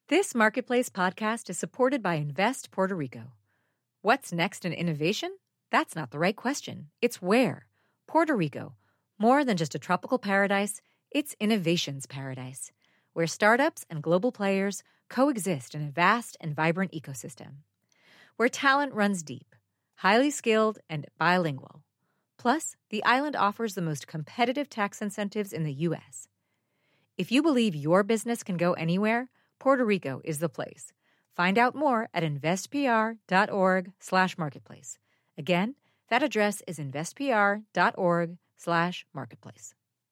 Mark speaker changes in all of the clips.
Speaker 1: This Marketplace podcast is supported by Invest Puerto Rico. What's next in innovation? That's not the right question. It's where. Puerto Rico. More than just a tropical paradise, it's innovation's paradise, where startups and global players coexist in a vast and vibrant ecosystem. Where talent runs deep, highly skilled, and bilingual. Plus, the island offers the most competitive tax incentives in the U.S. If you believe your business can go anywhere, Puerto Rico is the place. Find out more at investpr.org/marketplace. Again, that address is investpr.org/marketplace.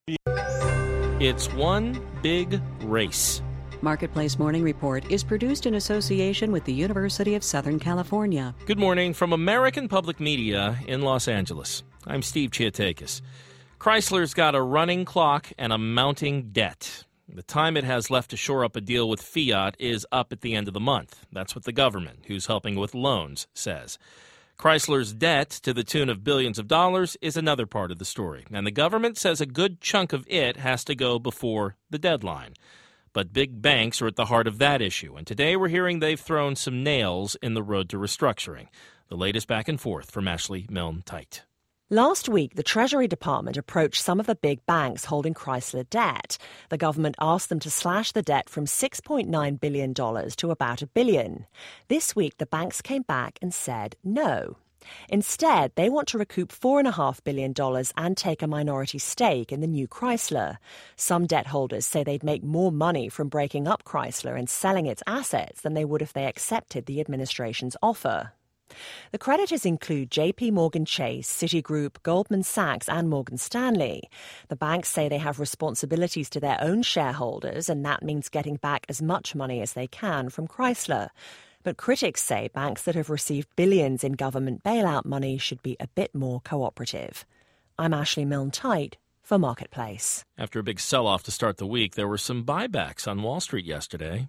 Speaker 2: It's one big race.
Speaker 3: Marketplace Morning Report is produced in association with the University of Southern California.
Speaker 2: Good morning from American Public Media in Los Angeles. I'm Steve Chiatakis. Chrysler's got a running clock and a mounting debt. The time it has left to shore up a deal with Fiat is up at the end of the month. That's what the government, who's helping with loans, says. Chrysler's debt, to the tune of billions of dollars, is another part of the story. And the government says a good chunk of it has to go before the deadline. But big banks are at the heart of that issue. And today we're hearing they've thrown some nails in the road to restructuring. The latest back and forth from Ashley Milne-Tite.
Speaker 4: Last week, the Treasury Department approached some of the big banks holding Chrysler debt. The government asked them to slash the debt from $6.9 billion to about $1 billion. This week, the banks came back and said no. Instead, they want to recoup $4.5 billion and take a minority stake in the new Chrysler. Some debt holders say they'd make more money from breaking up Chrysler and selling its assets than they would if they accepted the administration's offer. The creditors include J.P. Morgan Chase, Citigroup, Goldman Sachs and Morgan Stanley. The banks say they have responsibilities to their own shareholders, and that means getting back as much money as they can from Chrysler. But critics say banks that have received billions in government bailout money should be a bit more cooperative. I'm Ashley Milne-Tite for Marketplace.
Speaker 2: After a big sell-off to start the week, there were some buybacks on Wall Street yesterday.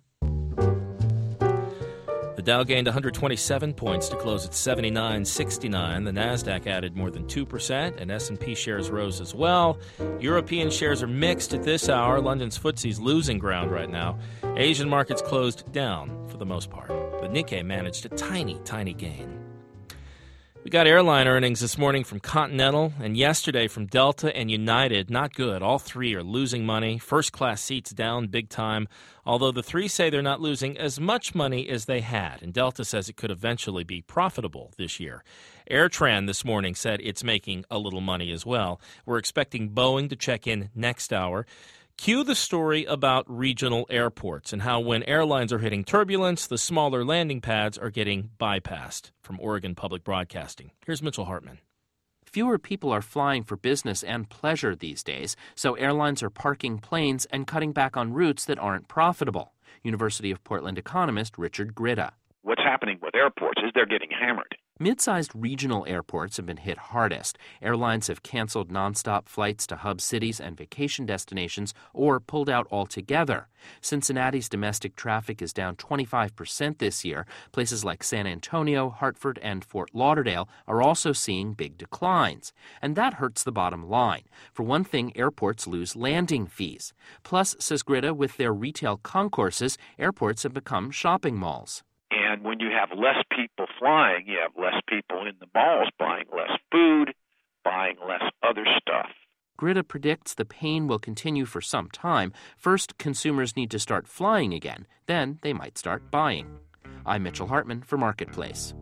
Speaker 2: The Dow gained 127 points to close at 79.69. The Nasdaq added more than 2%, and S&P shares rose as well. European shares are mixed at this hour. London's FTSE's losing ground right now. Asian markets closed down for the most part. The Nikkei managed a tiny gain. We got airline earnings this morning from Continental and yesterday from Delta and United. Not good. All three are losing money. First-class seats down big time, although the three say they're not losing as much money as they had. And Delta says it could eventually be profitable this year. AirTran this morning said it's making a little money as well. We're expecting Boeing to check in next hour. Cue the story about regional airports and how when airlines are hitting turbulence, the smaller landing pads are getting bypassed. From Oregon Public Broadcasting, here's Mitchell Hartman.
Speaker 5: Fewer people are flying for business and pleasure these days, so airlines are parking planes and cutting back on routes that aren't profitable. University of Portland economist Richard Grida.
Speaker 6: What's happening with airports is they're getting hammered.
Speaker 5: Mid-sized regional airports have been hit hardest. Airlines have canceled nonstop flights to hub cities and vacation destinations or pulled out altogether. Cincinnati's domestic traffic is down 25% this year. Places like San Antonio, Hartford, and Fort Lauderdale are also seeing big declines. And that hurts the bottom line. For one thing, airports lose landing fees. Plus, says Grida, with their retail concourses, airports have become shopping malls.
Speaker 6: And when you have less people flying, you have less people in the malls buying less food, buying less other stuff.
Speaker 5: Grida predicts the pain will continue for some time. First, consumers need to start flying again. Then they might start buying. I'm Mitchell Hartman for Marketplace.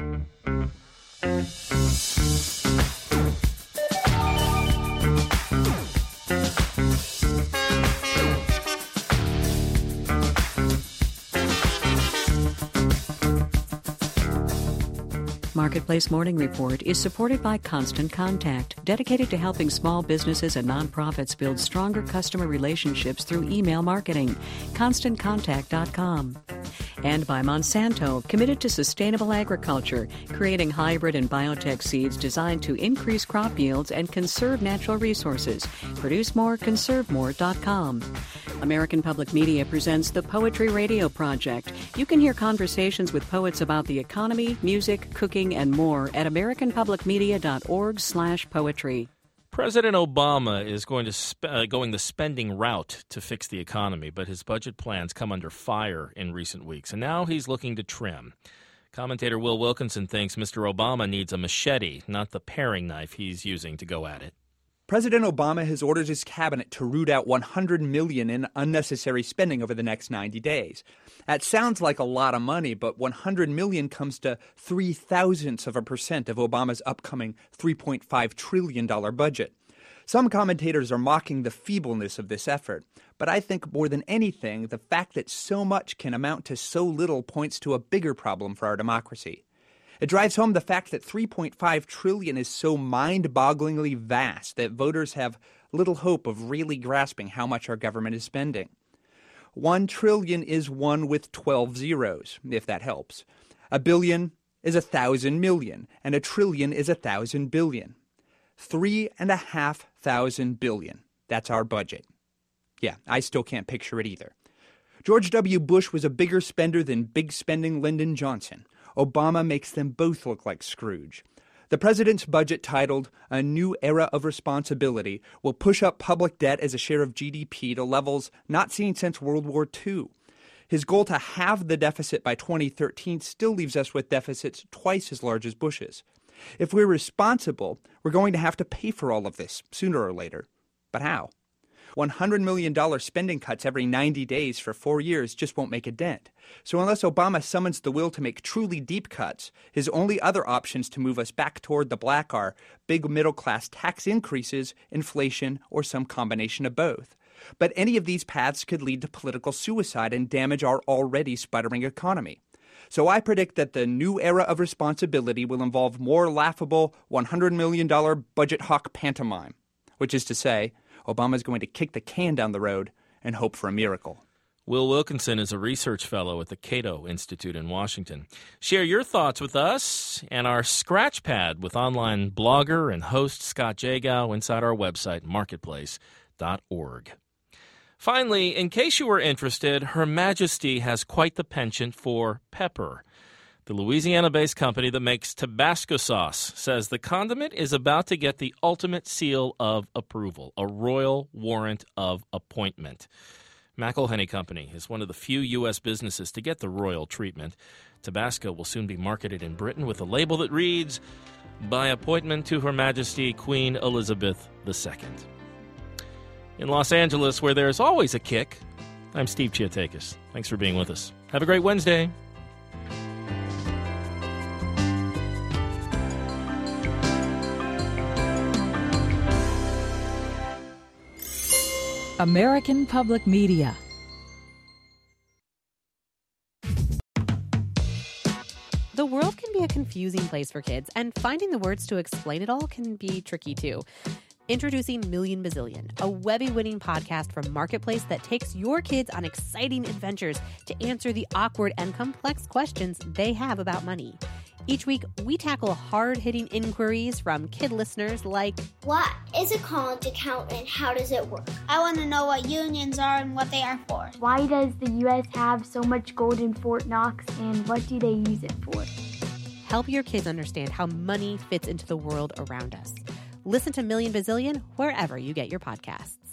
Speaker 3: Marketplace Morning Report is supported by Constant Contact, dedicated to helping small businesses and nonprofits build stronger customer relationships through email marketing. ConstantContact.com. And by Monsanto, committed to sustainable agriculture, creating hybrid and biotech seeds designed to increase crop yields and conserve natural resources. Produce more, conservemore.com. American Public Media presents the Poetry Radio Project. You can hear conversations with poets about the economy, music, cooking, and more at americanpublicmedia.org/poetry.
Speaker 2: President Obama is going the spending route to fix the economy, but his budget plans come under fire in recent weeks, and now he's looking to trim. Commentator Will Wilkinson thinks Mr. Obama needs a machete, not the paring knife he's using to go at it.
Speaker 7: President Obama has ordered his cabinet to root out $100 million in unnecessary spending over the next 90 days. That sounds like a lot of money, but $100 million comes to 0.003% of Obama's upcoming $3.5 trillion budget. Some commentators are mocking the feebleness of this effort, but I think more than anything, the fact that so much can amount to so little points to a bigger problem for our democracy. It drives home the fact that $3.5 trillion is so mind-bogglingly vast that voters have little hope of really grasping how much our government is spending. 1 trillion is 1 with 12 zeros, if that helps. A billion is 1,000 million, and a trillion is 1,000 billion. 3,500 billion. That's our budget. Yeah, I still can't picture it either. George W. Bush was a bigger spender than big-spending Lyndon Johnson. Obama makes them both look like Scrooge. The president's budget, titled A New Era of Responsibility, will push up public debt as a share of GDP to levels not seen since World War II. His goal to halve the deficit by 2013 still leaves us with deficits twice as large as Bush's. If we're responsible, we're going to have to pay for all of this sooner or later. But how? $100 million spending cuts every 90 days for 4 years just won't make a dent. So unless Obama summons the will to make truly deep cuts, his only other options to move us back toward the black are big middle-class tax increases, inflation, or some combination of both. But any of these paths could lead to political suicide and damage our already sputtering economy. So I predict that the new era of responsibility will involve more laughable $100 million budget hawk pantomime, which is to say, Obama's going to kick the can down the road and hope for a miracle.
Speaker 2: Will Wilkinson is a research fellow at the Cato Institute in Washington. Share your thoughts with us and our scratch pad with online blogger and host Scott Jagow inside our website, marketplace.org. Finally, in case you were interested, Her Majesty has quite the penchant for pepper. The Louisiana-based company that makes Tabasco sauce says the condiment is about to get the ultimate seal of approval, a royal warrant of appointment. McElhenney Company is one of the few U.S. businesses to get the royal treatment. Tabasco will soon be marketed in Britain with a label that reads, "By appointment to Her Majesty Queen Elizabeth II." In Los Angeles, where there's always a kick, I'm Steve Chiatakis. Thanks for being with us. Have a great Wednesday.
Speaker 8: American Public Media.
Speaker 9: The world can be a confusing place for kids, and finding the words to explain it all can be tricky too. Introducing Million Bazillion, a Webby-winning podcast from Marketplace that takes your kids on exciting adventures to answer the awkward and complex questions they have about money. Each week, we tackle hard-hitting inquiries from kid listeners like,
Speaker 10: what is a college account and how does it work?
Speaker 11: I want to know what unions are and what they are for.
Speaker 12: Why does the U.S. have so much gold in Fort Knox and what do they use it for?
Speaker 9: Help your kids understand how money fits into the world around us. Listen to Million Bazillion wherever you get your podcasts.